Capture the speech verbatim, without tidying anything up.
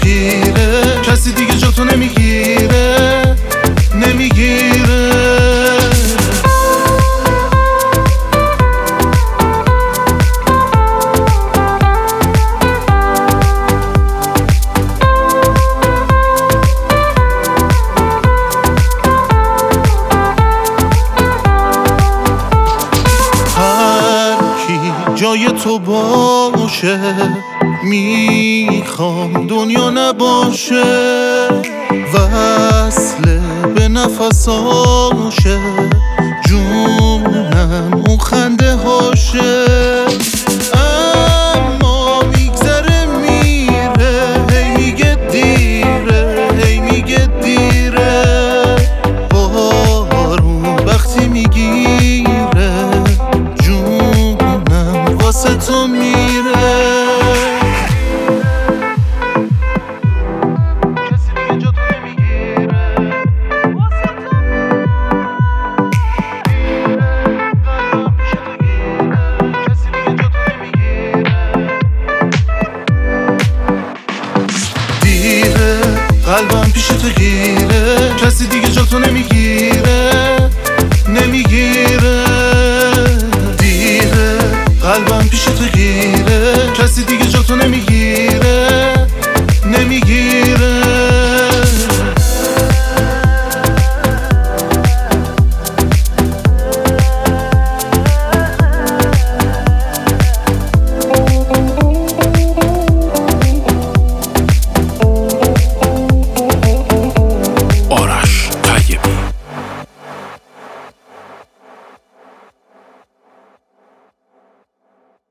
گیره، کسی دیگه جا تو نمیگیره نمیگیره. جای تو باشه میخوام دنیا نباشه، وصله به نفساشه جونم اون خنده هاشه. اما میگذره میره، هی میگه دیره هی میگه دیره. بارون وقتی میگیره واسه تو میره، کسی دیگه جا تو نمیگیره واسه تو میره. قلبم پیش تو گیره، کسی دیگه جا تو نمیگیره نمیگیره. دیره قلبم پیش تو گیره، کسی دیگه جا تو نمیگیره نمیگیره.